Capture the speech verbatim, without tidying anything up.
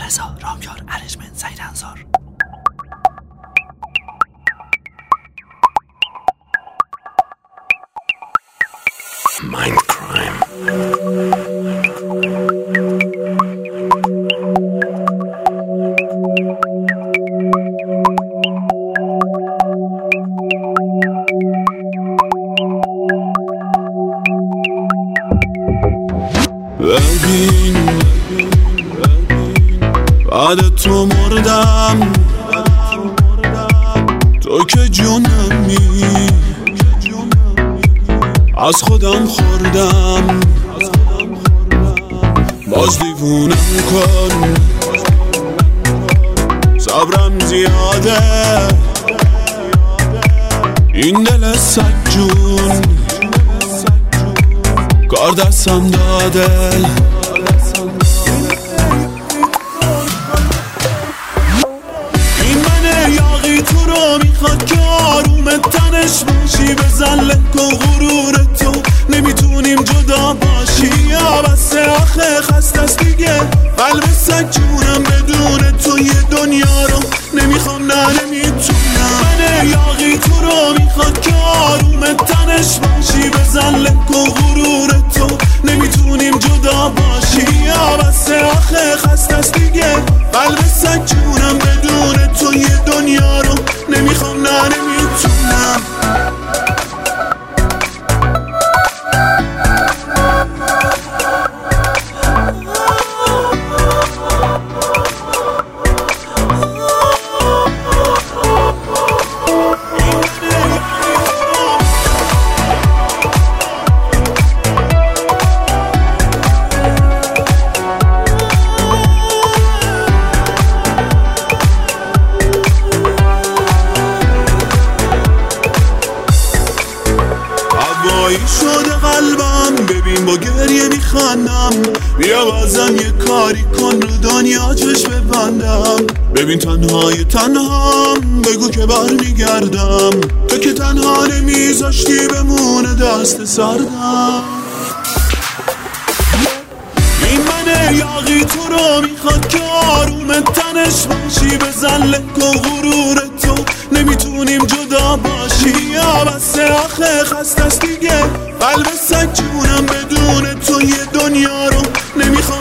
رضا، رامیار، ارجمند، سعید انصار. Mind crime. ببین بعد تو مردم، تو که جونمی، از خودم خوردم، باز دیوونم کن، صبرم زیاده، این دل سجون کار دستم داده. این منه یاقی تو رو میخواد که آروم تنش باشی، بزن لک و غرور تو نمیتونیم جدا باشی، یا بسه آخه خسته است دیگه قلب سجونم، بدون تو یه دنیا رو نمیخوام، نه نمیتونم. منه یاقی تو رو میخواد که آروم تنش باشی، بزن لک و غرور تو نمیتونیم جدا باشی، یا بسه آخه خسته است دیگه قلب سجونم، بدون تو یه دنیا رو نمیخوام، نه نمیتونم. شده قلبم، ببین با گریه میخندم، بیا بازم یه کاری کن رو دنیا چشم ببندم، ببین تنهای تنهام، بگو که بر میگردم، تو که تنها نمیذاشتی بمونه دست سردم. این منه یاقی تو رو میخواد که آروم تنش باشی، بزن لک و غرور تو نمیتونیم جدا باشی، یا بسه آخه خسته است دیگه قلب سجونم، بدون تو یه دنیا رو نمیخوام.